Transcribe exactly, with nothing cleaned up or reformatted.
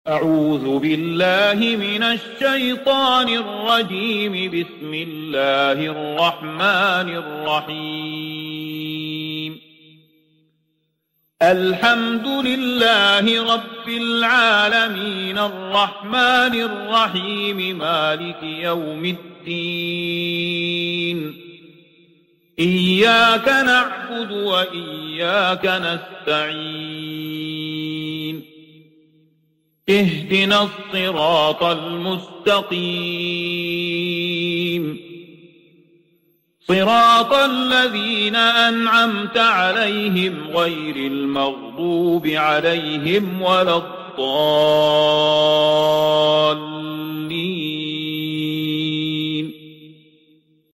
أعوذ بالله من الشيطان الرجيم. بسم الله الرحمن الرحيم. الحمد لله رب العالمين الرحمن الرحيم مالك يوم الدين. إياك نعبد وإياك نستعين. اهدنا الصراط المستقيم صراط الذين أنعمت عليهم غير المغضوب عليهم ولا الضالين.